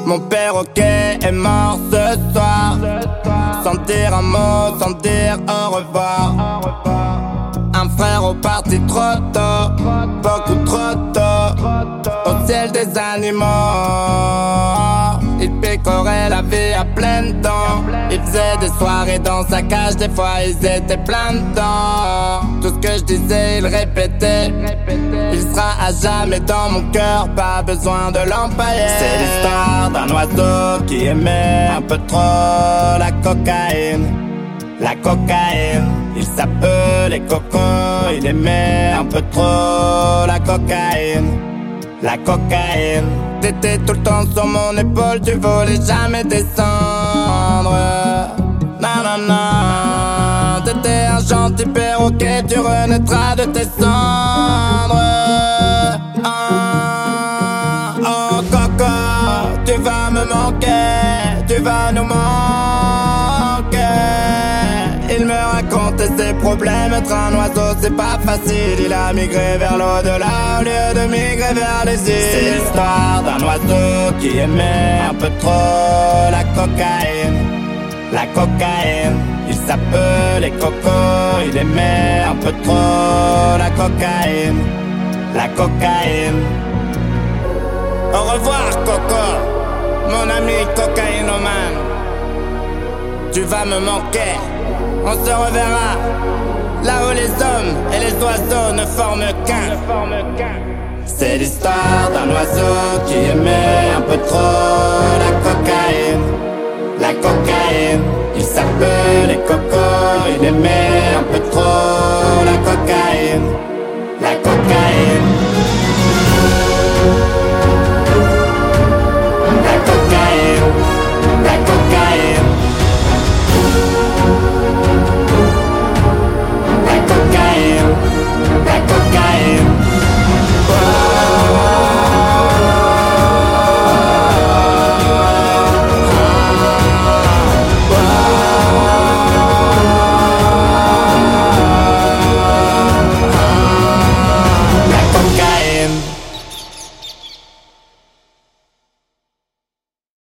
Mon perroquet est mort ce soir, sans dire un mot, sans dire au revoir. Un frère est parti trop tôt, beaucoup trop tôt, au ciel des animaux. Il picorait la vie à plein temps. Il faisait des soirées dans sa cage, des fois ils étaient plein dedans. Tout ce que je disais, il répétait. Il sera à jamais dans mon cœur, pas besoin de l'empailler. C'est l'histoire d'un oiseau qui aimait un peu trop la cocaïne. La cocaïne, il s'appelait Coco. Il aimait un peu trop la cocaïne. La cocaïne, t'étais tout le temps sur mon épaule, tu voulais jamais descendre. Non, non, non, t'étais un gentil perroquet, tu renaîtras de tes cendres. Oh Coco, tu vas me manquer, tu vas nous manquer. Il me racontait ses problèmes, être un oiseau c'est pas facile. Il a migré vers l'au-delà au lieu de migrer vers les îles. C'est l'histoire d'un oiseau qui aimait un peu trop la cocaïne. La cocaïne, il s'appelait Coco. Il aimait un peu trop la cocaïne. La cocaïne. Au revoir Coco, mon ami cocaïnomane. Tu vas me manquer. On se reverra là où les hommes et les oiseaux ne forment qu'un. C'est l'histoire d'un oiseau qui aimait un peu trop la cocaïne. La cocaïne, il s'appelait Coco. Il aimait un peu trop la cocaïne.